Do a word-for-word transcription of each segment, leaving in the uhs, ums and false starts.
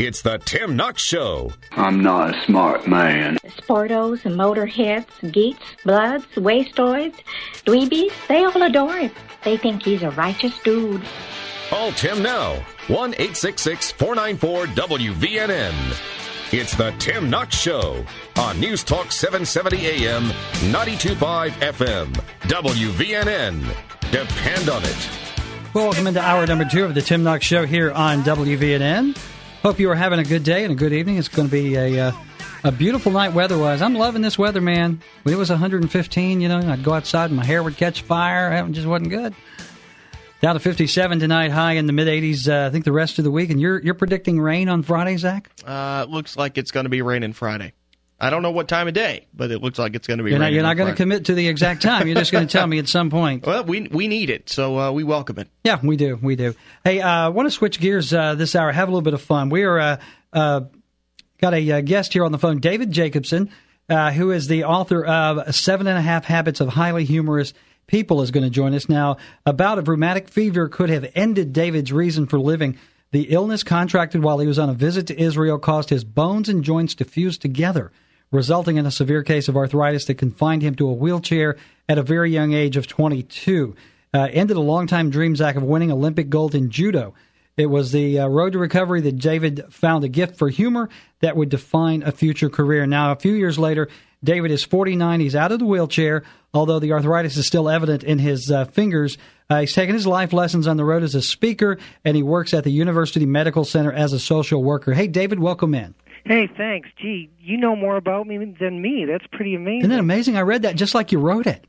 It's the Tim Knox Show. I'm not a smart man. Sportos, motorheads, geeks, bloods, wastoids, dweebies, they all adore him. They think he's a righteous dude. Call Tim now. one eight six six, four nine four, W V N N. It's the Tim Knox Show on News Talk seven seventy A M, ninety-two point five F M, W V N N. Depend on it. Well, welcome into hour number two of the Tim Knox Show here on W V N N. Hope you are having a good day and a good evening. It's going to be a uh, a beautiful night weather-wise. I'm loving this weather, man. When it was one hundred fifteen, you know, I'd go outside and my hair would catch fire. It just wasn't good. Down to fifty-seven tonight, high in the mid-eighties, uh, I think the rest of the week. And you're you're predicting rain on Friday, Zach? Uh, it looks like it's going to be raining Friday. I don't know what time of day, but it looks like it's going to be you're raining. Not, you're not going to commit to the exact time. You're just going to tell me at some point. Well, we we need it, so uh, we welcome it. Yeah, we do. We do. Hey, I uh, want to switch gears uh, this hour, have a little bit of fun. We are uh, uh, got a uh, guest here on the phone, David Jacobson, uh, who is the author of Seven and a Half Habits of Highly Humorous People, is going to join us now. A bout of rheumatic fever could have ended David's reason for living. The illness, contracted while he was on a visit to Israel, caused his bones and joints to fuse together, resulting in a severe case of arthritis that confined him to a wheelchair at a very young age of twenty-two. Uh, ended a long-time dream, Zach, of winning Olympic gold in judo. It was the uh, road to recovery that David found a gift for humor that would define a future career. Now, a few years later, David is forty-nine. He's out of the wheelchair, although the arthritis is still evident in his uh, fingers. Uh, he's taken his life lessons on the road as a speaker, and he works at the University Medical Center as a social worker. Hey, David, welcome in. Hey, thanks. Gee, you know more about me than me. That's pretty amazing. Isn't that amazing? I read that just like you wrote it.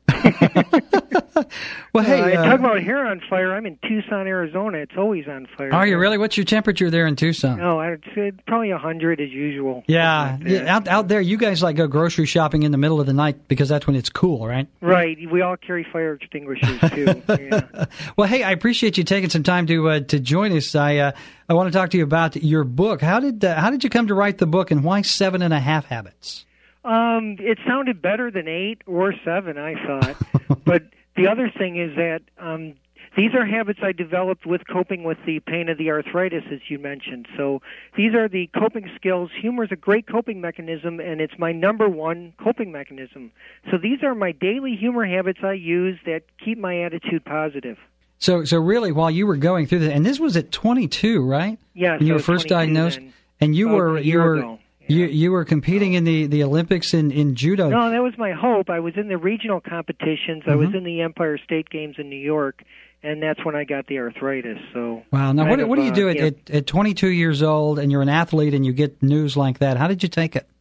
Well, hey, uh, uh, talk about hair on fire. I'm in Tucson, Arizona. It's always on fire. Are you really? What's your temperature there in Tucson? No, I'd say probably one hundred as usual. Yeah, like yeah. Out out there, you guys like go grocery shopping in the middle of the night because that's when it's cool, right? Right. We all carry fire extinguishers too. Yeah. Well, hey, I appreciate you taking some time to uh, to join us. I uh, I want to talk to you about your book. How did uh, how did you come to write the book, and why Seven and a Half Habits? Um, it sounded better than eight or seven, I thought. But the other thing is that um, these are habits I developed with coping with the pain of the arthritis, as you mentioned. So these are the coping skills. Humor is a great coping mechanism, and it's my number one coping mechanism. So these are my daily humor habits I use that keep my attitude positive. So, so really, while you were going through this, and this was at twenty-two, right? Yeah, when you so were first diagnosed, then, and you were you were ago. you you were competing in the, the Olympics in, in judo. No, that was my hope. I was in the regional competitions. Mm-hmm. I was in the Empire State Games in New York, and that's when I got the arthritis. So wow. Now, what, of, what do you do uh, at, yeah. at, at twenty-two years old, and you're an athlete, and you get news like that? How did you take it?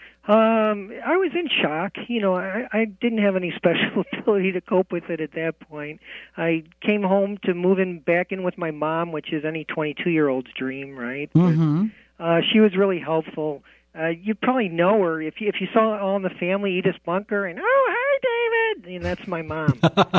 Um, I was in shock. You know, I, I didn't have any special ability to cope with it at that point. I came home to move in back in with my mom, which is any twenty-two-year-old's dream, right? Mm-hmm. But, uh, she was really helpful. Uh, you probably know her if you if you saw All in the Family, Edith Bunker, and oh hi David, and that's my mom.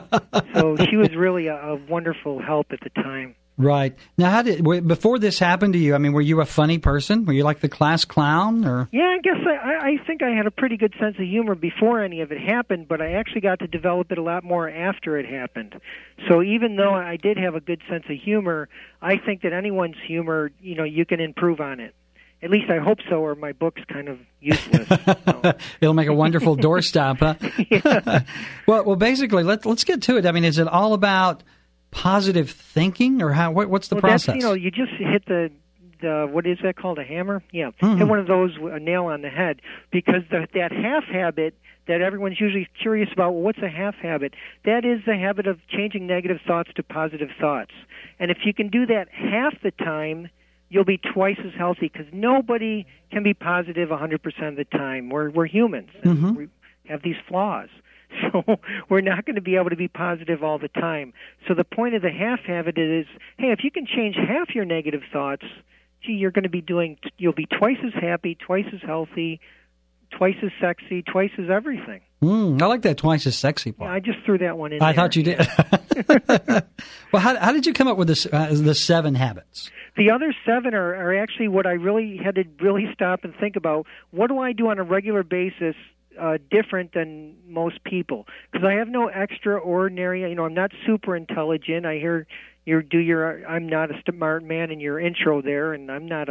So she was really a, a wonderful help at the time. Right. Now, how did before this happened to you? I mean, were you a funny person? Were you like the class clown, or? Yeah, I guess I, I think I had a pretty good sense of humor before any of it happened, but I actually got to develop it a lot more after it happened. So even though I did have a good sense of humor, I think that anyone's humor, you know, you can improve on it. At least I hope so, or my book's kind of useless. So. It'll make a wonderful doorstop, huh? Yeah. well, well, basically, let let's get to it. I mean, is it all about positive thinking, or how? What, what's the well, process? That's, you know, you just hit the, the what is that called, a hammer? Yeah, mm-hmm. hit one of those, a nail on the head, because the, that half habit that everyone's usually curious about, well, what's a half habit? That is the habit of changing negative thoughts to positive thoughts. And if you can do that half the time, you'll be twice as healthy, because nobody can be positive one hundred percent of the time. We're, we're humans, and mm-hmm. we have these flaws. So we're not going to be able to be positive all the time. So the point of the half habit is, hey, if you can change half your negative thoughts, gee, you're going to be doing, you'll be twice as happy, twice as healthy, twice as sexy, twice as everything. Mm, I like that twice as sexy part. Yeah, I just threw that one in I there. thought you did. Well, how, how did you come up with this, uh, the seven habits? The other seven are, are actually what I really had to really stop and think about. What do I do on a regular basis uh, different than most people? Because I have no extraordinary, you know, I'm not super intelligent. I hear you do your, I'm not a smart man in your intro there, and I'm not a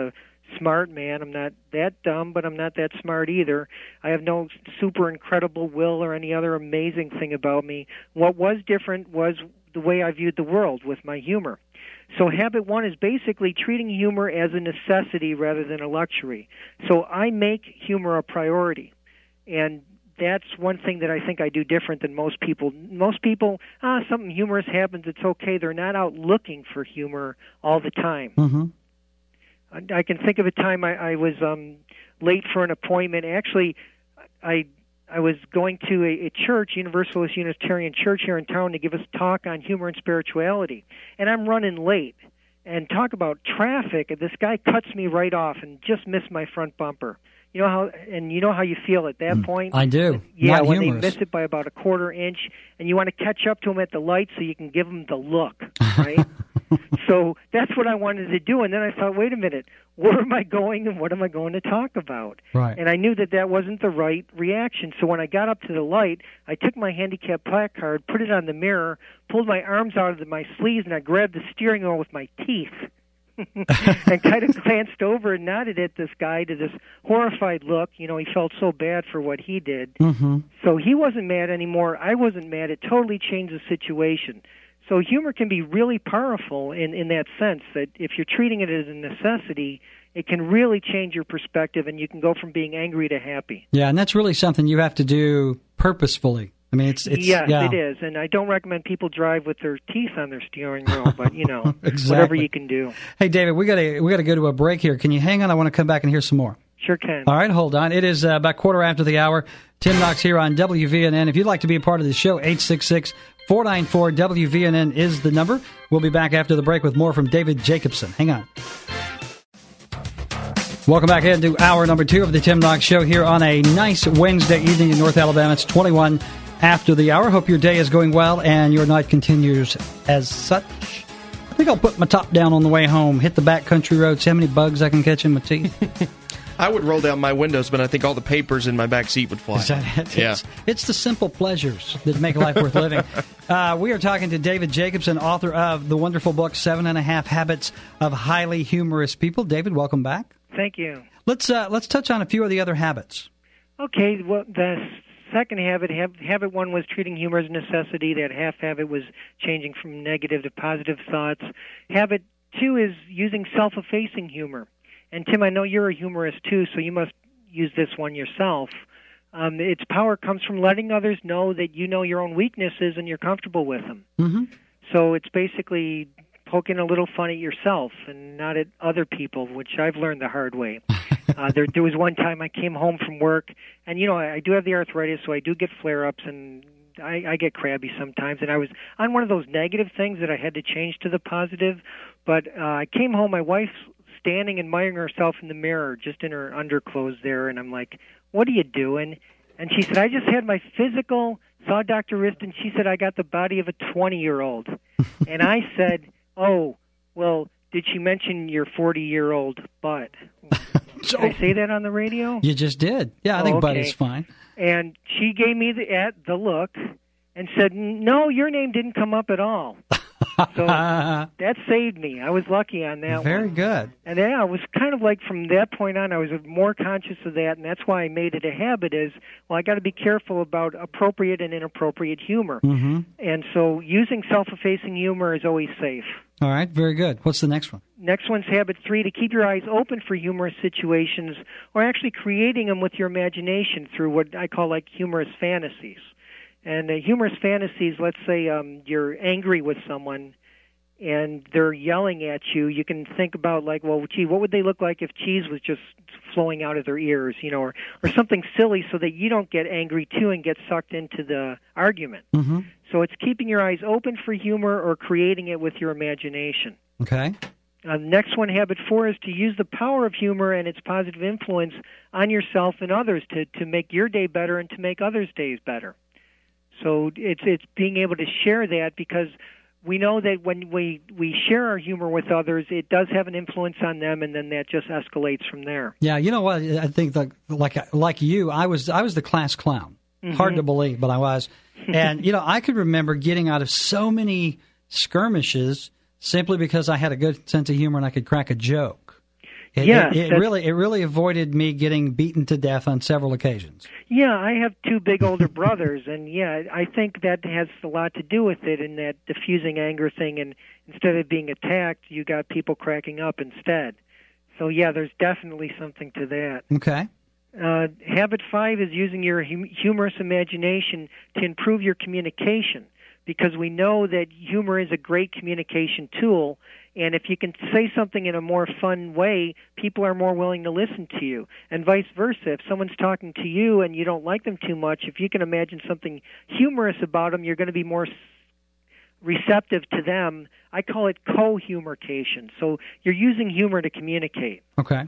smart man. I'm not that dumb, but I'm not that smart either. I have no super incredible will or any other amazing thing about me. What was different was the way I viewed the world with my humor. So habit one is basically treating humor as a necessity rather than a luxury. So I make humor a priority. And that's one thing that I think I do different than most people. Most people, ah, something humorous happens, it's okay. They're not out looking for humor all the time. Mm-hmm. I, I can think of a time I, I was um, late for an appointment. Actually, I I was going to a, a church, Universalist Unitarian Church here in town, to give us a talk on humor and spirituality. And I'm running late. And talk about traffic, this guy cuts me right off and just missed my front bumper. You know how, and you know how you feel at that point? I do. Yeah, Not when humorous. they miss it by about a quarter inch, and you want to catch up to him at the light so you can give him the look, right? So that's what I wanted to do, and then I thought, wait a minute, where am I going and what am I going to talk about? Right. And I knew that that wasn't the right reaction. So when I got up to the light, I took my handicap placard, put it on the mirror, pulled my arms out of the, my sleeves, and I grabbed the steering wheel with my teeth. And kind of glanced over and nodded at this guy to this horrified look. You know, he felt so bad for what he did. Mm-hmm. So he wasn't mad anymore. I wasn't mad. It totally changed the situation. So humor can be really powerful in, in that sense, that if you're treating it as a necessity, it can really change your perspective, and you can go from being angry to happy. Yeah, and that's really something you have to do purposefully. I mean, it's, it's yes, yeah. it is, and I don't recommend people drive with their teeth on their steering wheel, but you know, exactly. Whatever you can do. Hey, David, we got to we got to go to a break here. Can you hang on? I want to come back and hear some more. Sure can. All right, hold on. It is uh, about quarter after the hour. Tim Knox here on W V N N. If you'd like to be a part of the show, eight six six, four nine four, W V N N is the number. We'll be back after the break with more from David Jacobson. Hang on. Welcome back into hour number two of the Tim Knox Show here on a nice Wednesday evening in North Alabama. It's twenty-one after the hour. Hope your day is going well and your night continues as such. I think I'll put my top down on the way home, hit the back country road, see how many bugs I can catch in my teeth. I would roll down my windows, but I think all the papers in my back seat would fly. Is that it? Yeah. It's, it's the simple pleasures that make life worth living. Uh, we are talking to David Jacobson, author of the wonderful book, Seven and a Half Habits of Highly Humorous People. David, welcome back. Thank you. Let's uh, let's touch on a few of the other habits. Okay, well, the second habit, habit one was treating humor as a necessity. That half habit was changing from negative to positive thoughts. Habit two is using self-effacing humor. And Tim, I know you're a humorist too, so you must use this one yourself. Um, its power comes from letting others know that you know your own weaknesses and you're comfortable with them. Mm-hmm. So it's basically poking a little fun at yourself and not at other people, which I've learned the hard way. uh, there, there was one time I came home from work, and, you know, I, I do have the arthritis, so I do get flare-ups, and I, I get crabby sometimes. And I was on one of those negative things that I had to change to the positive. But uh, I came home, my wife's standing admiring herself in the mirror, just in her underclothes there, and I'm like, what are you doing? And she said, I just had my physical, saw Doctor Rist, and she said, I got the body of a twenty-year-old. And I said, oh, well, did she mention your forty-year-old butt? Did I say that on the radio? You just did. Yeah, I oh, think okay. butt is fine. And she gave me the, at the look and said, no, your name didn't come up at all. So that saved me. I was lucky on that Very one. Very good. And yeah, I was kind of like from that point on, I was more conscious of that, and that's why I made it a habit is, well, I got to be careful about appropriate and inappropriate humor. Mm-hmm. And so using self-effacing humor is always safe. All right, very good. What's the next one? Next one's habit three, to keep your eyes open for humorous situations or actually creating them with your imagination through what I call like humorous fantasies. And uh, humorous fantasies, let's say um, you're angry with someone and they're yelling at you, you can think about like, well, gee, what would they look like if cheese was just flowing out of their ears, you know, or, or something silly so that you don't get angry too and get sucked into the argument. Mm-hmm. So it's keeping your eyes open for humor or creating it with your imagination. Okay. Uh, the next one, habit four, is to use the power of humor and its positive influence on yourself and others to, to make your day better and to make others' days better. So it's it's being able to share that, because we know that when we, we share our humor with others, it does have an influence on them, and then that just escalates from there. Yeah, you know what? I think that, like like you, I was I was the class clown. Mm-hmm. Hard to believe, but I was. And, you know, I could remember getting out of so many skirmishes simply because I had a good sense of humor and I could crack a joke. It, Yes, it, it that's- really it really avoided me getting beaten to death on several occasions. Yeah, I have two big older brothers, and yeah, I think that has a lot to do with it in that diffusing anger thing. And instead of being attacked, you got people cracking up instead. So yeah, there's definitely something to that. Okay. Uh, habit five is using your hum- humorous imagination to improve your communication, because we know that humor is a great communication tool, and if you can say something in a more fun way, people are more willing to listen to you, and vice versa. If someone's talking to you and you don't like them too much, if you can imagine something humorous about them, you're going to be more receptive to them. I call it co-humorcation. So you're using humor to communicate. Okay.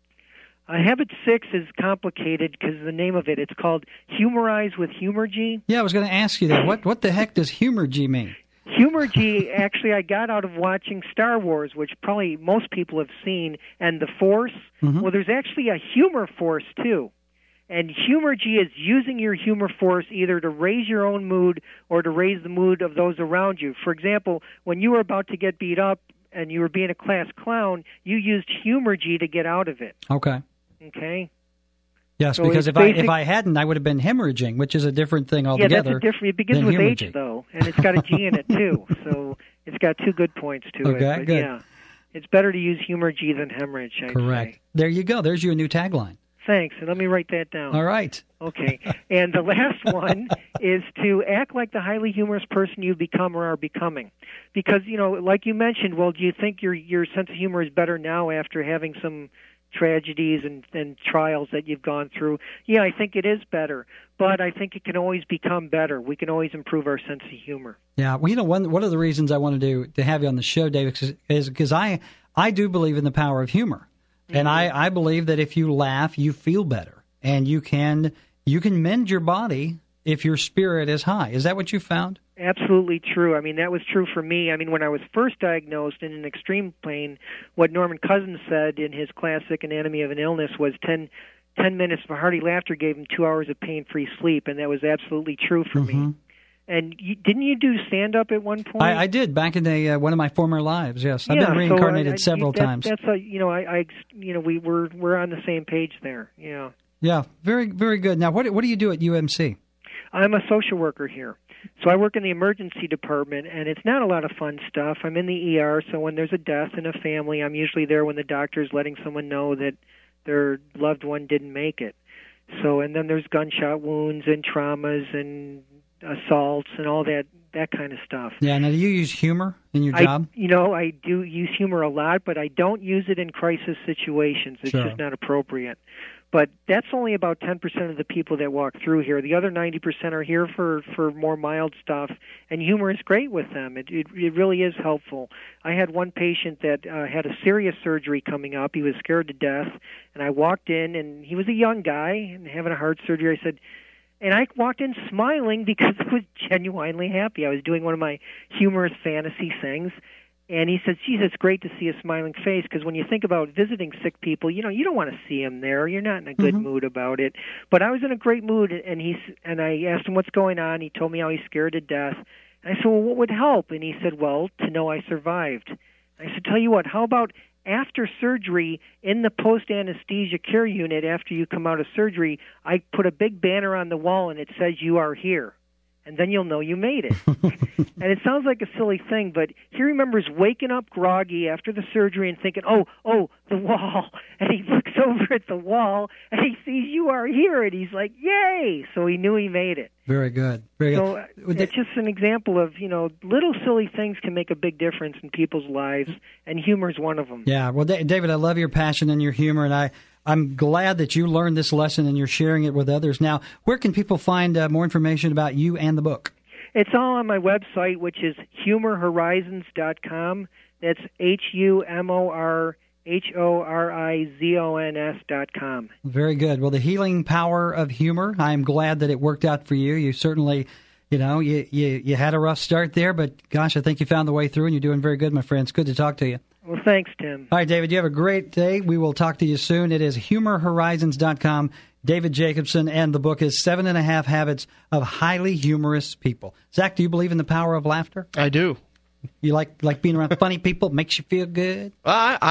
Uh, habit six is complicated because the name of it, it's called Humorize with Humorgy. Yeah, I was going to ask you that. What what the heck does Humorgy mean? Humorgy, actually, I got out of watching Star Wars, which probably most people have seen, and The Force. Mm-hmm. Well, there's actually a humor force, too. And Humorgy is using your humor force either to raise your own mood or to raise the mood of those around you. For example, when you were about to get beat up and you were being a class clown, you used Humorgy to get out of it. Okay. Okay? Yes, So because it's if I basic- if I hadn't, I would have been hemorrhaging, which is a different thing Yeah, altogether. that's a different. It begins than with hemorrhaging. H, though, and it's got a G in it, too. So it's got two good points to it. Okay, But good. yeah, it's better to use Humorgy than hemorrhage, I'd Correct. say. There you go. There's your new tagline. Thanks, and let me write that down. All right. Okay. And the last one is to act like the highly humorous person you become or are becoming. Because, you know, like you mentioned, well, do you think your your sense of humor is better now after having some tragedies and, and trials that you've gone through? Yeah, I think it is better. But I think it can always become better. We can always improve our sense of humor. Yeah. Well, you know, one one of the reasons I wanted to to have you on the show, David, is because I I do believe in the power of humor, mm-hmm. and I I believe that if you laugh, you feel better, and you can you can mend your body if your spirit is high. Is that what you found? Absolutely true. I mean, that was true for me. I mean, when I was first diagnosed in an extreme pain, what Norman Cousins said in his classic Anatomy of an Illness was ten, ten minutes of hearty laughter gave him two hours of pain-free sleep, and that was absolutely true for Mm-hmm. me. And you, didn't you do stand-up at one point? I, I did back in a, uh, one of my former lives. Yes, I've yeah, been reincarnated so I, I, several that, times. That's a, you know, I, I, you know, we we're we're on the same page there. Yeah. Yeah, very very good. Now, what what do you do at U M C? I'm a social worker here. So I work in the emergency department, and it's not a lot of fun stuff. I'm in the E R, so when there's a death in a family, I'm usually there when the doctor's letting someone know that their loved one didn't make it. So, and then there's gunshot wounds and traumas and assaults and all that that kind of stuff. Yeah. Now, do you use humor in your I, job? you know, I do use humor a lot, but I don't use it in crisis situations. It's Sure. just not appropriate. But that's only about ten percent of the people that walk through here. The other ninety percent are here for, for more mild stuff, and humor is great with them. It, it, it really is helpful. I had one patient that uh, had a serious surgery coming up. He was scared to death, and I walked in, and he was a young guy and having a heart surgery. I said, and I walked in smiling because I was genuinely happy. I was doing one of my humorous fantasy things. And he says, geez, it's great to see a smiling face, because when you think about visiting sick people, you know, you don't want to see them there. You're not in a good mm-hmm. mood about it. But I was in a great mood, and he's, and I asked him what's going on. He told me how he's scared to death. And I said, well, what would help? And he said, well, to know I survived. And I said, tell you what, how about after surgery, in the post-anesthesia care unit, after you come out of surgery, I put a big banner on the wall, and it says, you are here. And then you'll know you made it. And it sounds like a silly thing, but he remembers waking up groggy after the surgery and thinking, oh, oh, the wall. And he looks over at the wall, and he sees you are here, and he's like, yay! So he knew he made it. Very good. Very so good. It's just an example of, you know, little silly things can make a big difference in people's lives, and humor is one of them. Yeah, well, David, I love your passion and your humor, and I, I'm glad that you learned this lesson and you're sharing it with others. Now, where can people find uh, more information about you and the book? It's all on my website, which is humor horizons dot com. That's H U M O R H O R I Z O N S dot com. Very good. Well, the healing power of humor, I'm glad that it worked out for you. You certainly, you know, you, you, you had a rough start there, but gosh, I think you found the way through, and you're doing very good, my friend. It's good to talk to you. Well, thanks, Tim. All right, David, you have a great day. We will talk to you soon. It is humor horizons dot com. David Jacobson, and the book is Seven and a Half Habits of Highly Humorous People. Zach, do you believe in the power of laughter? I do. You like like being around funny people? Makes you feel good? I, I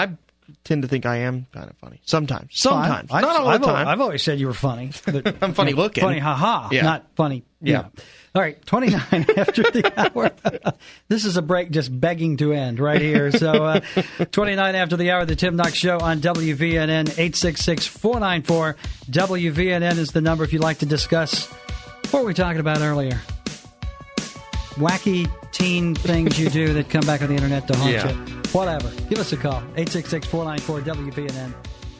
tend to think I am kind of funny. Sometimes. Sometimes. I've, Not all I've, the time. I've always said you were funny. But, I'm funny looking. Funny, ha-ha. Yeah. Not funny. Yeah. You know. All right, twenty-nine after the hour. This is a break just begging to end right here. So uh, twenty-nine after the hour, the Tim Knox Show on W V N N. eight six six, four nine four, W V N N is the number if you'd like to discuss what were we talking about earlier. Wacky teen things you do that come back on the internet to haunt Yeah. you. Whatever. Give us a call. eight six six, four nine four, W V N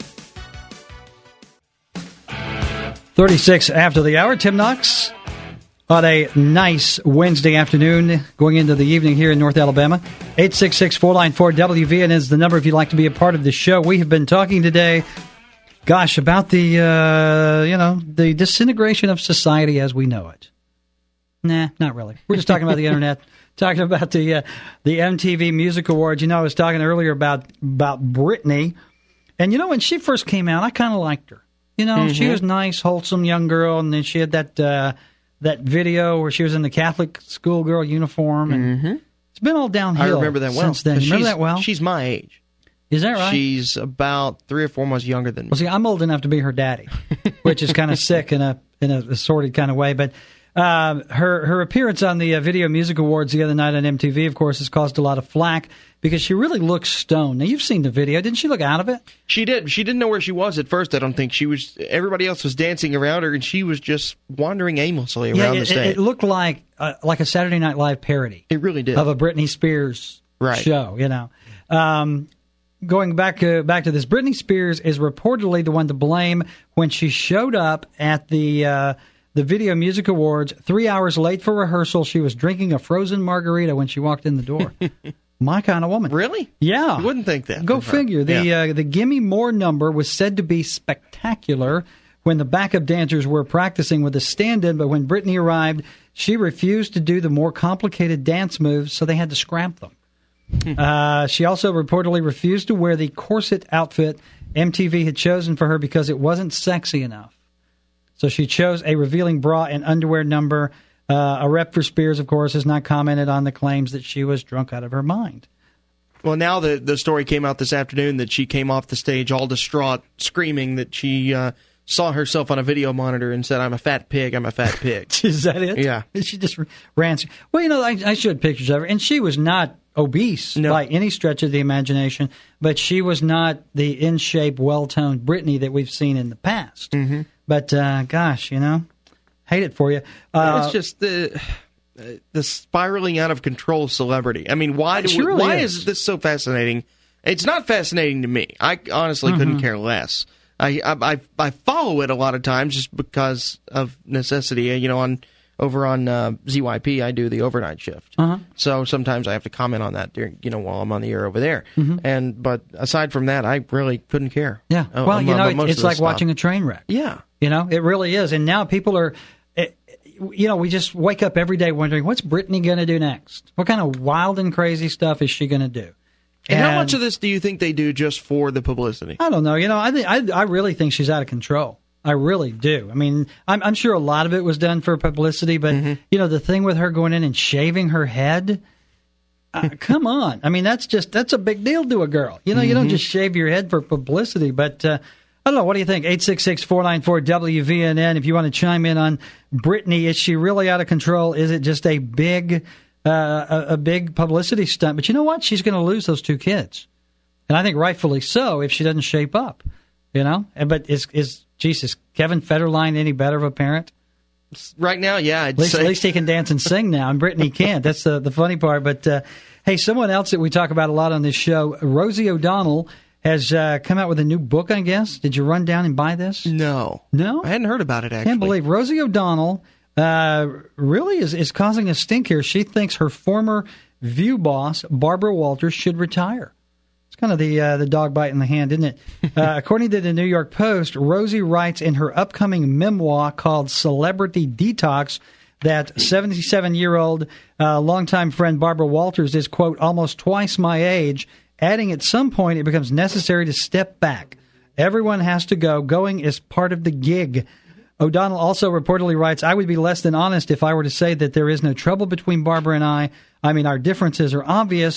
N. thirty-six after the hour. Tim Knox on a nice Wednesday afternoon going into the evening here in North Alabama. eight six six, four nine four, W V N N is the number if you'd like to be a part of the show. We have been talking today, gosh, about the, uh, you know, the disintegration of society as we know it. Nah, not really. We're just talking about the internet, talking about the uh, the M T V Music Awards. You know, I was talking earlier about, about Britney. And, you know, when she first came out, I kind of liked her. You know, mm-hmm. she was nice, wholesome young girl, and then she had that uh, that video where she was in the Catholic schoolgirl uniform. And mm-hmm. it's been all downhill. I remember that well. Since then. You remember that well? She's my age. Is that right? She's about three or four months younger than me. Well, see, I'm old enough to be her daddy, which is kind of sick in a in a assorted kind of way. But uh, her her appearance on the uh, Video Music Awards the other night on M T V, of course, has caused a lot of flack because she really looks stoned. Now, you've seen the video. Didn't she look out of it? She did. She didn't know where she was at first, I don't think. She was. Everybody else was dancing around her, and she was just wandering aimlessly yeah, around it, the stage. It, it looked like uh, like a Saturday Night Live parody. It really did. Of a Britney Spears right. show, you know. Um, going back, uh, back to this, Britney Spears is reportedly the one to blame when she showed up at the... Uh, The Video Music Awards, three hours late for rehearsal. She was drinking a frozen margarita when she walked in the door. My kind of woman. Really? Yeah. You wouldn't think that. Go figure. The yeah. uh, the Gimme More number was said to be spectacular when the backup dancers were practicing with a stand-in, but when Britney arrived, she refused to do the more complicated dance moves, so they had to scrap them. uh, she also reportedly refused to wear the corset outfit M T V had chosen for her because it wasn't sexy enough. So she chose a revealing bra and underwear number. Uh, a rep for Spears, of course, has not commented on the claims that she was drunk out of her mind. Well, now the the story came out this afternoon that she came off the stage all distraught, screaming that she uh, saw herself on a video monitor and said, "I'm a fat pig, I'm a fat pig." Is that it? Yeah. She just ran. Well, you know, I, I showed pictures of her, and she was not obese no. by any stretch of the imagination, but she was not the in-shape, well-toned Britney that we've seen in the past. Mm-hmm. But, uh, gosh, you know, hate it for you. Uh, it's just the the spiraling out of control celebrity. I mean, why do we, really why is. is this so fascinating? It's not fascinating to me. I honestly mm-hmm. couldn't care less. I, I I follow it a lot of times just because of necessity. You know, on over on uh, Z Y P, I do the overnight shift, uh-huh. so sometimes I have to comment on that during, you know, while I'm on the air over there. Mm-hmm. And but aside from that, I really couldn't care. Yeah, uh, well, you know, it, it's like stuff. watching a train wreck. Yeah, you know, it really is. And now people are, it, you know, we just wake up every day wondering, what's Britney going to do next? What kind of wild and crazy stuff is she going to do? And, and how much of this do you think they do just for the publicity? I don't know. You know, I think I, I really think she's out of control. I really do. I mean, I'm, I'm sure a lot of it was done for publicity, but mm-hmm. you know, the thing with her going in and shaving her head, uh, come on. I mean, that's just that's a big deal to a girl. You know, mm-hmm. you don't just shave your head for publicity. But uh, I don't know. What do you think? eight six six, four nine four, W V N N. If you want to chime in on Britney, is she really out of control? Is it just a big uh, a, a big publicity stunt? But you know what? She's going to lose those two kids, and I think rightfully so if she doesn't shape up. You know, but is is Jesus Kevin Federline any better of a parent? Right now, yeah. I'd at, least, say. at least he can dance and sing now, and Britney can't. That's the the funny part. But uh, hey, someone else that we talk about a lot on this show, Rosie O'Donnell, has uh, come out with a new book. I guess. Did you run down and buy this? No, no. I hadn't heard about it. Actually, can't believe Rosie O'Donnell uh, really is is causing a stink here. She thinks her former View boss Barbara Walters should retire. Kind of the uh, the dog bite in the hand, isn't it? Uh, according to the New York Post, Rosie writes in her upcoming memoir called Celebrity Detox that seventy-seven-year-old uh, longtime friend Barbara Walters is, quote, almost twice my age, adding at some point it becomes necessary to step back. Everyone has to go. Going is part of the gig. O'Donnell also reportedly writes, I would be less than honest if I were to say that there is no trouble between Barbara and I. I mean, our differences are obvious.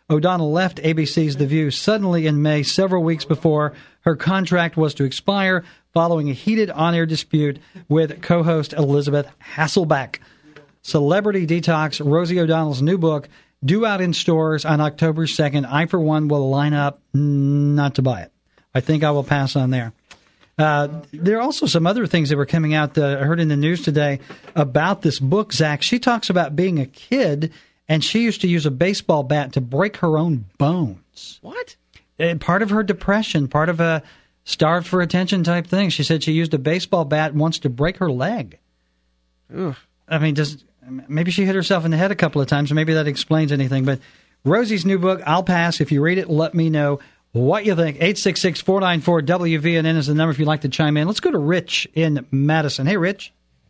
O'Donnell left A B C's The View suddenly in May, several weeks before her contract was to expire, following a heated on-air dispute with co-host Elizabeth Hasselbeck. Celebrity Detox, Rosie O'Donnell's new book, due out in stores on October second. I, for one, will line up not to buy it. I think I will pass on there. Uh, there are also some other things that were coming out, uh, I heard in the news today about this book, Zach. She talks about being a kid, and she used to use a baseball bat to break her own bones. What? And part of her depression, part of a starved for attention type thing. She said she used a baseball bat once to break her leg. Ugh. I mean, does maybe she hit herself in the head a couple of times, and maybe that explains anything. But Rosie's new book, I'll pass. If you read it, let me know what you think. eight six six, four nine four, W V N N is the number if you'd like to chime in. Let's go to Rich in Madison. Hey, Rich.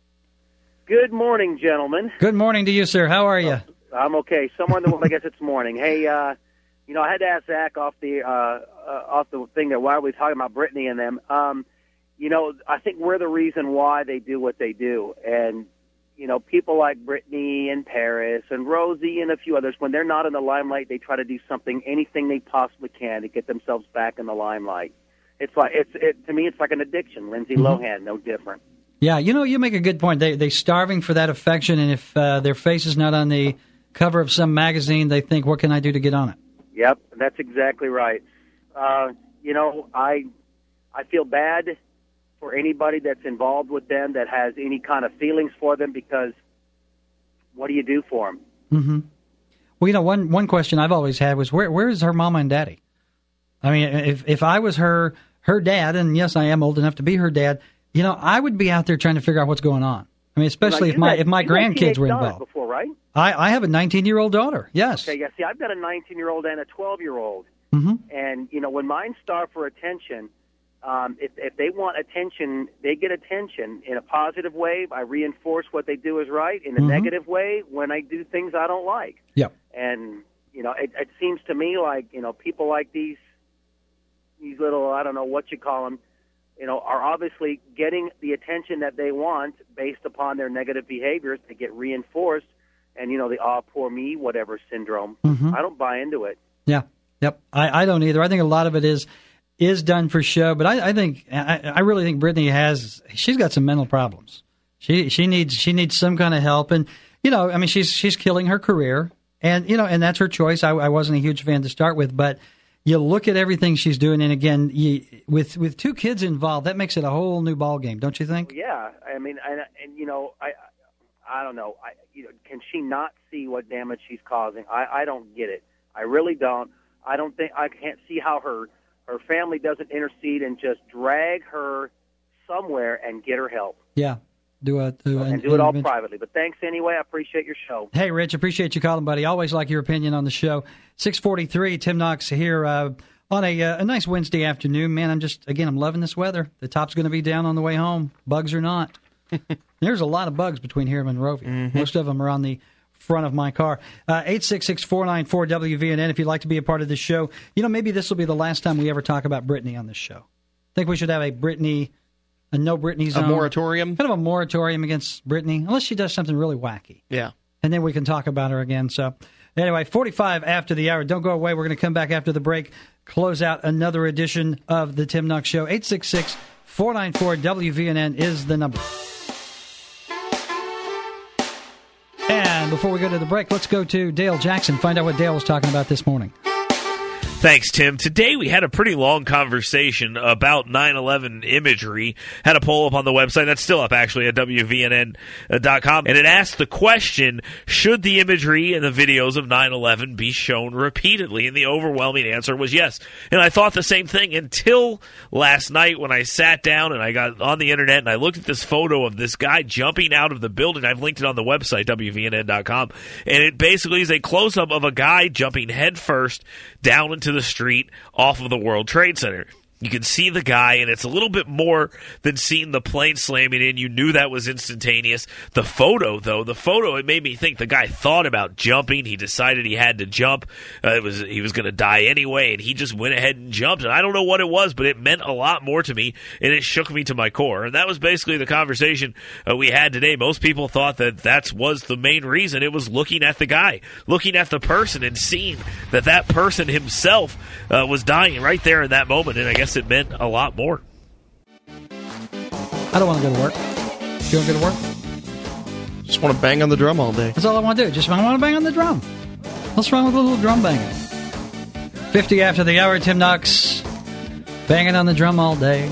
Good morning, gentlemen. Good morning to you, sir. How are you? I'm okay. Somewhere in the I guess it's morning. Hey, uh, you know, I had to ask Zach off the uh, uh, off the thing that why are we talking about Britney and them? Um, you know, I think we're the reason why they do what they do, and you know, people like Britney and Paris and Rosie and a few others, when they're not in the limelight, they try to do something, anything they possibly can to get themselves back in the limelight. It's like it's it to me, it's like an addiction. Lindsay mm-hmm. Lohan, no different. Yeah, you know, you make a good point. They they starving for that affection, and if uh, their face is not on the cover of some magazine, they think, "What can I do to get on it?" Yep, that's exactly right. Uh, you know, I I feel bad for anybody that's involved with them that has any kind of feelings for them, because what do you do for them? Mm-hmm. Well, you know, one one question I've always had was where where is her mama and daddy? I mean, if if I was her her dad, and yes, I am old enough to be her dad, you know, I would be out there trying to figure out what's going on. I mean, especially if my had, if my grandkids were involved. Before, right? I, I have a nineteen-year-old daughter. Yes. Okay. Yeah. See, I've got a nineteen-year-old and a twelve-year-old, mm-hmm. and you know, when mine starve for attention. Um, if, if they want attention, they get attention in a positive way. I reinforce what they do is right. In a mm-hmm. negative way, when I do things I don't like. Yeah. And, you know, it, it seems to me like, you know, people like these, these little, I don't know what you call them, you know, are obviously getting the attention that they want based upon their negative behaviors. They get reinforced. And, you know, the, oh, poor me, whatever syndrome. Mm-hmm. I don't buy into it. Yeah. Yep. I, I don't either. I think a lot of it is is done for show, but I, I think I, I really think Britney has she's got some mental problems. She she needs she needs some kind of help, and you know, I mean, she's she's killing her career, and you know, and that's her choice. I, I wasn't a huge fan to start with, but you look at everything she's doing, and again, you, with with two kids involved, that makes it a whole new ball game, don't you think? Yeah, I mean, and, and you know, I I don't know, I you know, can she not see what damage she's causing? I I don't get it. I really don't. I don't think I can't see how her. Her family doesn't intercede and just drag her somewhere and get her help. Yeah, do a do and an, do it all privately. But thanks anyway. I appreciate your show. Hey, Rich, appreciate you calling, buddy. Always like your opinion on the show. six forty-three, Tim Knox here uh, on a uh, a nice Wednesday afternoon. Man, I'm just again I'm loving this weather. The top's going to be down on the way home, bugs or not. There's a lot of bugs between here and Monrovia. Mm-hmm. Most of them are on the front of my car. Uh, eight six six, four nine four, W V N N if you'd like to be a part of this show. You know, maybe this will be the last time we ever talk about Britney on this show. I think we should have a Britney, a no Britney zone. A moratorium? Kind of a moratorium against Britney, unless she does something really wacky. Yeah. And then we can talk about her again. So anyway, forty-five after the hour. Don't go away. We're going to come back after the break, close out another edition of the Tim Knox Show. eight six six, four nine four, W V N N is the number. And before we go to the break, let's go to Dale Jackson, find out what Dale was talking about this morning. Thanks, Tim. Today we had a pretty long conversation about nine eleven imagery. Had a poll up on the website. That's still up, actually, at W V N N dot com. And it asked the question, should the imagery and the videos of nine eleven be shown repeatedly? And the overwhelming answer was yes. And I thought the same thing until last night when I sat down and I got on the internet and I looked at this photo of this guy jumping out of the building. I've linked it on the website, W V N N dot com. And it basically is a close-up of a guy jumping head first down into the street off of the World Trade Center. You can see the guy, and it's a little bit more than seeing the plane slamming in. You knew that was instantaneous. The photo, though, the photo, it made me think the guy thought about jumping. He decided he had to jump. Uh, it was he was going to die anyway, and he just went ahead and jumped. And I don't know what it was, but it meant a lot more to me, and it shook me to my core. And that was basically the conversation uh, we had today. Most people thought that that was the main reason. It was looking at the guy, looking at the person, and seeing that that person himself uh, was dying right there in that moment. And I guess it meant a lot more. I don't want to go to work. You want to go to work? Just want to bang on the drum all day. That's all I want to do. Just I want to bang on the drum. What's wrong with a little drum banging? fifty after the hour, Tim Knox. Banging on the drum all day.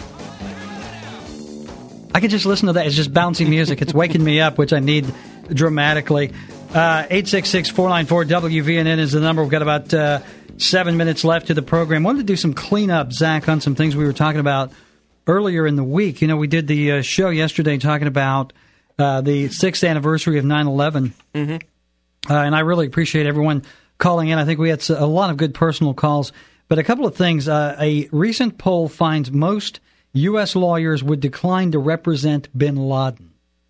I could just listen to that. It's just bouncy music. It's waking me up, which I need dramatically. Uh, eight six six, four nine four, W V N N is the number. We've got about uh, seven minutes left to the program. Wanted to do some cleanup, Zach, on some things we were talking about earlier in the week. You know, we did the uh, show yesterday talking about uh, the sixth anniversary of nine eleven. Mm-hmm. Uh, and I really appreciate everyone calling in. I think we had a lot of good personal calls. But a couple of things. Uh, a recent poll finds most U S lawyers would decline to represent bin Laden.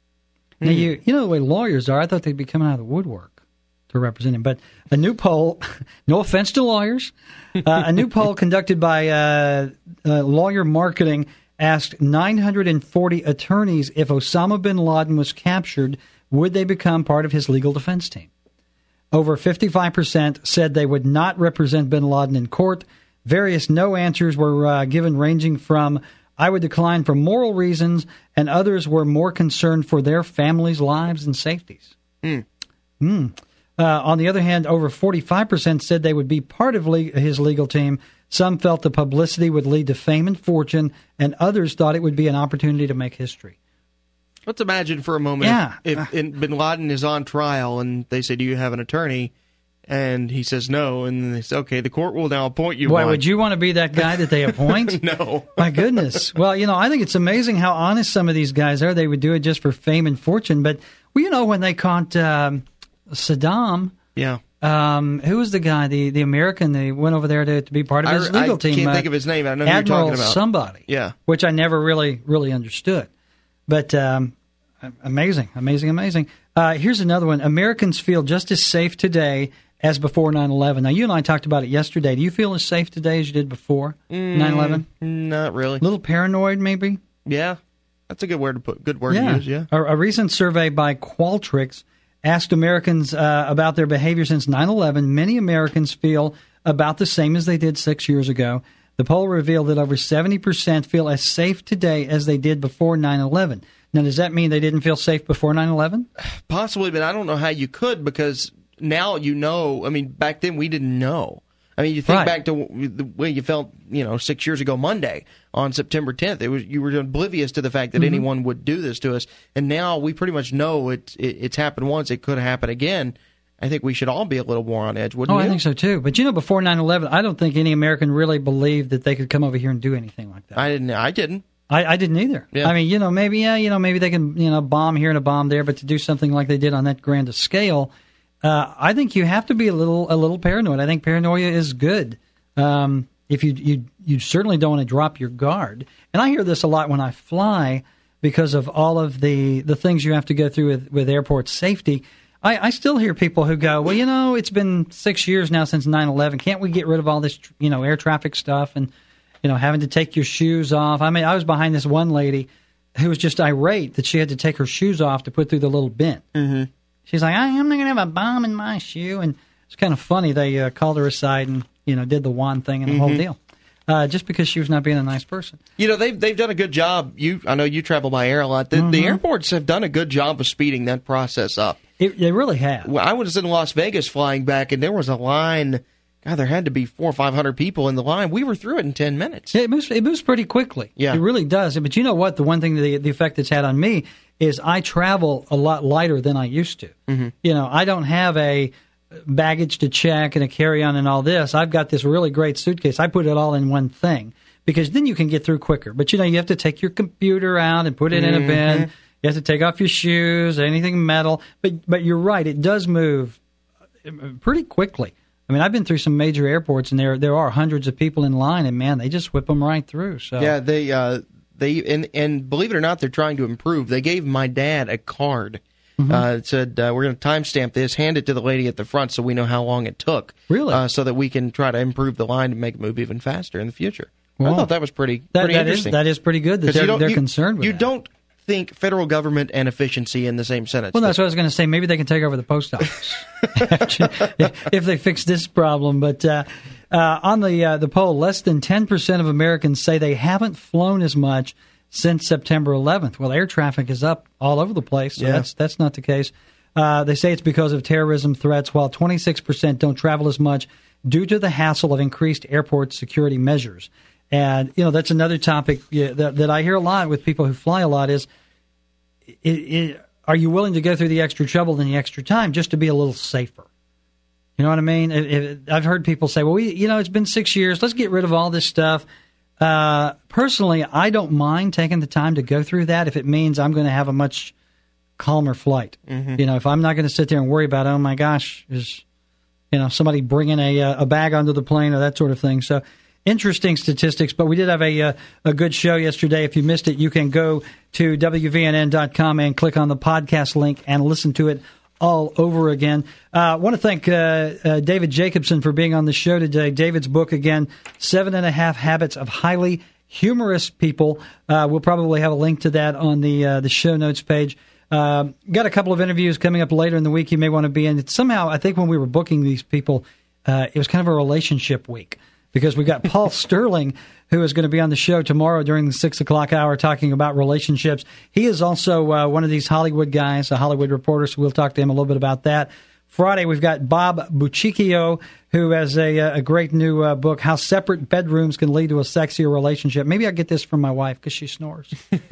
Now, you you know the way lawyers are. I thought they'd be coming out of the woodwork to represent him. But a new poll, no offense to lawyers, uh, a new poll conducted by uh, uh, Lawyer Marketing asked nine hundred forty attorneys if Osama bin Laden was captured, would they become part of his legal defense team? Over fifty-five percent said they would not represent bin Laden in court. Various no answers were uh, given, ranging from I would decline for moral reasons, and others were more concerned for their families' lives and safeties. Mm. Mm. Uh, on the other hand, over forty-five percent said they would be part of le- his legal team. Some felt the publicity would lead to fame and fortune, and others thought it would be an opportunity to make history. Let's imagine for a moment yeah. if, if uh, bin Laden is on trial and they say, do you have an attorney? And he says no, and they say, okay, the court will now appoint you Boy, one. Would you want to be that guy that they appoint? No. My goodness. Well, you know, I think it's amazing how honest some of these guys are. They would do it just for fame and fortune. But, well, you know, when they caught um, Saddam, yeah, um, who was the guy, the, the American, they went over there to, to be part of his I, legal I team. I can't uh, think of his name. I know who Admiral you're talking about. somebody. Yeah. Which I never really, really understood. But um, amazing, amazing, amazing. Uh, here's another one. Americans feel just as safe today as before nine eleven. Now, you and I talked about it yesterday. Do you feel as safe today as you did before nine eleven? Mm, not really. A little paranoid, maybe? Yeah. That's a good word to put. Good word yeah. to use, yeah. A, a recent survey by Qualtrics asked Americans uh, about their behavior since nine eleven. Many Americans feel about the same as they did six years ago. The poll revealed that over seventy percent feel as safe today as they did before nine eleven. Now, does that mean they didn't feel safe before nine eleven? Possibly, but I don't know how you could, because now you know. I mean, back then we didn't know. I mean, you think right. back to the way you felt, you know, six years ago Monday on September tenth. It was you were oblivious to the fact that mm-hmm. anyone would do this to us, and now we pretty much know it, it, it's happened once. It could happen again. I think we should all be a little more on edge, wouldn't oh, you? I think so too. But you know, before nine eleven, I don't think any American really believed that they could come over here and do anything like that. I didn't. I didn't. I, I didn't either. Yeah. I mean, you know, maybe yeah, you know, maybe they can, you know, bomb here and a bomb there, but to do something like they did on that grand a scale, uh, I think you have to be a little a little paranoid. I think paranoia is good. Um, if you you you certainly don't want to drop your guard. And I hear this a lot when I fly because of all of the, the things you have to go through with, with airport safety. I, I still hear people who go, well, you know, it's been six years now since nine eleven. Can't we get rid of all this, you know, air traffic stuff and, you know, having to take your shoes off? I mean, I was behind this one lady who was just irate that she had to take her shoes off to put through the little bin. Mm-hmm. She's like, I'm not going to have a bomb in my shoe. And it's kind of funny. They uh, called her aside and, you know, did the wand thing and the mm-hmm. whole deal. Uh, just because she was not being a nice person. You know, they've they've done a good job. You, I know you travel by air a lot. The, mm-hmm. the airports have done a good job of speeding that process up. It, they really have. Well, I was in Las Vegas flying back, and there was a line. God, there had to be four or five hundred people in the line. We were through it in ten minutes. Yeah, it moves. It moves pretty quickly. Yeah, it really does. But you know what? The one thing, the the effect it's had on me is I travel a lot lighter than I used to. Mm-hmm. You know, I don't have a baggage to check and a carry-on and all this. I've got this really great suitcase. I put it all in one thing because then you can get through quicker. But, you know, you have to take your computer out and put it mm-hmm. in a bin. You have to take off your shoes, anything metal. But but you're right. It does move pretty quickly. I mean, I've been through some major airports, and there there are hundreds of people in line, and man, they just whip them right through. So yeah, they uh, they and and believe it or not, they're trying to improve. They gave my dad a card. Mm-hmm. Uh, it said, uh, we're going to timestamp this, hand it to the lady at the front so we know how long it took. Really? Uh, so that we can try to improve the line and make it move even faster in the future. Well, I thought that was pretty, that, pretty that interesting. Is, that is pretty good that they're, they're you, concerned with You that. don't think federal government and efficiency in the same sentence. Well, that's what I was going to say. Maybe they can take over the post office if, if they fix this problem. But uh, uh, on the uh, the poll, less than ten percent of Americans say they haven't flown as much since September eleventh. Well, air traffic is up all over the place, so yeah. that's that's not the case. Uh, they say it's because of terrorism threats, while twenty-six percent don't travel as much due to the hassle of increased airport security measures. And, you know, that's another topic yeah, that, that I hear a lot with people who fly a lot is, it, it, are you willing to go through the extra trouble and the extra time just to be a little safer? You know what I mean? It, it, I've heard people say, well, we, you know, it's been six years. Let's get rid of all this stuff. Uh, personally, I don't mind taking the time to go through that if it means I'm going to have a much calmer flight. Mm-hmm. You know, if I'm not going to sit there and worry about, oh, my gosh, is, you know, somebody bringing a, a bag onto the plane or that sort of thing. So, interesting statistics, but we did have a, a a good show yesterday. If you missed it, you can go to W V N N dot com and click on the podcast link and listen to it all over again. I uh, want to thank uh, uh, David Jacobson for being on the show today. David's book, again, Seven and a Half Habits of Highly Humorous People. Uh, we'll probably have a link to that on the uh, the show notes page. Uh, got a couple of interviews coming up later in the week you may want to be in. Somehow, I think when we were booking these people, uh, it was kind of a relationship week. Because we've got Paul Sterling, who is going to be on the show tomorrow during the six o'clock hour talking about relationships. He is also uh, one of these Hollywood guys, a Hollywood reporter, so we'll talk to him a little bit about that. Friday, we've got Bob Bucicchio, who has a, a great new uh, book, How Separate Bedrooms Can Lead to a Sexier Relationship. Maybe I'll get this from my wife because she snores.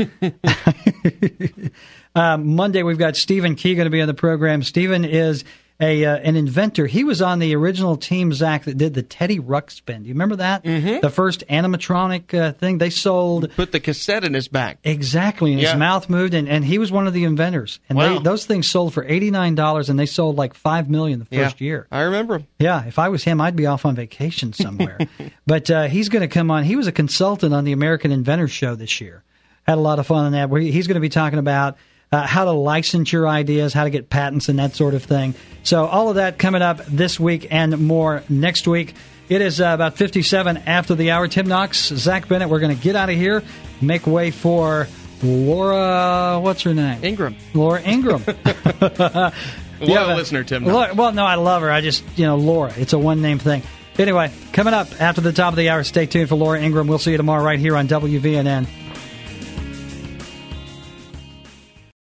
um, Monday, we've got Stephen Key going to be on the program. Stephen is A uh, an inventor. He was on the original team, Zach, that did the Teddy Ruxpin. Do you remember that? Mm-hmm. The first animatronic uh, thing they sold. Put the cassette in his back. Exactly, and yeah. his mouth moved, and, and he was one of the inventors. And wow. they, those things sold for eighty-nine dollars, and they sold like five million dollars the first yeah, year. I remember him. Yeah, if I was him, I'd be off on vacation somewhere. But uh, he's going to come on. He was a consultant on the American Inventor Show this year. Had a lot of fun on that. Where he's going to be talking about Uh, how to license your ideas, how to get patents, and that sort of thing. So all of that coming up this week and more next week. It is uh, about fifty-seven after the hour. Tim Knox, Zach Bennett, we're going to get out of here, make way for Laura, what's her name? Ingram. Laura Ingram. Loyal yeah, listener, Tim Knox. Well, no, I love her. I just, you know, Laura. It's a one-name thing. Anyway, coming up after the top of the hour, stay tuned for Laura Ingram. We'll see you tomorrow right here on W V N N.